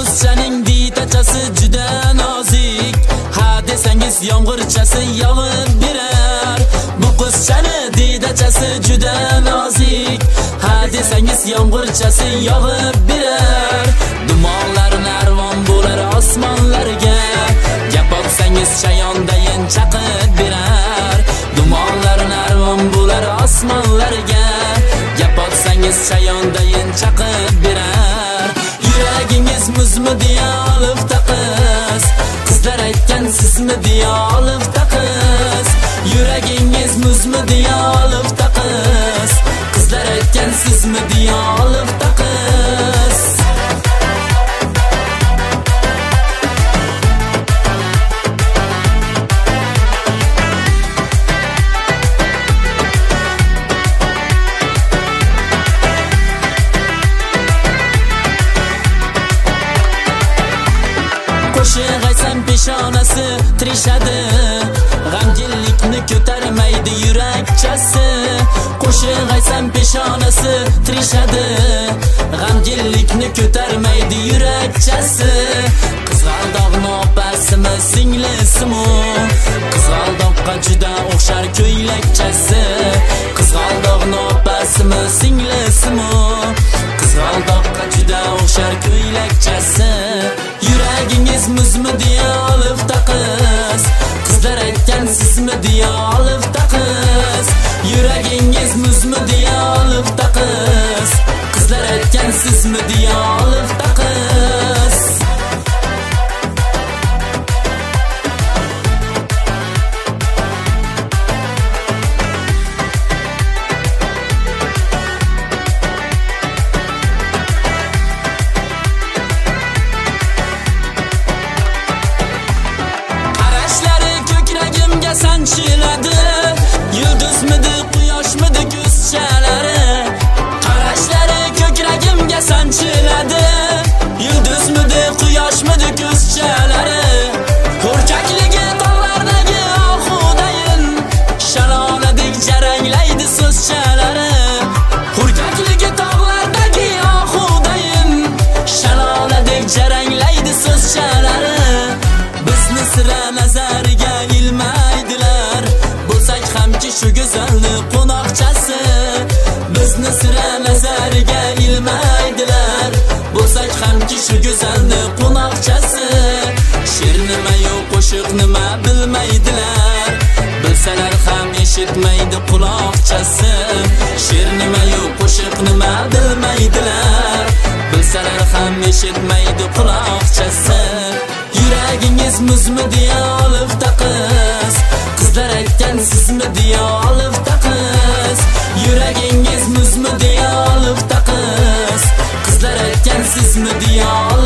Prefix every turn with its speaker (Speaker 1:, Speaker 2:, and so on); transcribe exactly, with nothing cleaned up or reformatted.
Speaker 1: qizchaning ditachasi juda nozik, ha desangiz yomg'irchasi yog'ib berar. Bu qizchani ditachasi juda nozik, ha desangiz yomg'irchasi yog'ib berar. Dumonlar narvon bo'lar osmonlarga, gap otsangiz chayondayin chaqib berar. Dumonlar narvon bo'lar osmonlarga, gap otsangiz chayondayin chaqib berar. Yuragingiz muzmi deya olib taqiz, qizlar aytgan sizmi deya olib taqiz. Yuragingiz muzmi deya olib taqiz, qizlar aytgan sizmi deya olib taqiz. Qo'shiq aytsam peshonasi tirishadi, g'amginlikni ko'tarmaydi yurakchasi. Qo'shiq aytsam peshonasi tirishadi, g'amginlikni ko'tarmaydi yurakchasi. Qizg'aldoqni opasimi singlisimi, qizg'aldoqqa juda o'xshar ko'ylakchasi. Qizg'aldoqni opasimi singlisimi, qizg'aldoqqa juda o'xshar ko'ylakchasi. Yuragingiz muzmi deya olib taqiz, qizlar aytgan sizmi deya olib taqiz. Yuragingiz muzmi deya olib taqiz, qizlar aytgan sizmi deya olib taqiz. Sanchiladi, yulduzmidi, quyoshmidi ko'zchalari. Qarashlari ko'kragimga sanchiladi, yulduzmidi, quyoshmidi ko'zchalari. Ko'rkakligi tog'lardagi oxudayin, shalonadek jaranglaydi so'zchalari. Ko'rkakligi tog'lardagi oxudayin, shalonadek jaranglaydi so'zchalari. Bizni sira nazariga ilmaydilar, bo'lsak hamki shu go'zalni qo'noqchasi. Bizni sira nazariga ilmaydilar, bo'lsak hamki shu go'zalni qo'noqchasi. She'r nima yo qo'shiq nima bilmaydilar, bilsalar ham eshitmaydi quloqchasi. She'r nima yo qo'shiq nima bilmaydilar, bilsalar ham eshitmaydi quloqchasi. Yuragingiz muzmi deya olib taqiz, qizlar aytgan sizmi deya olib taqiz. Yuragingiz muzmi deya olib taqiz, qizlar aytgan sizmi deya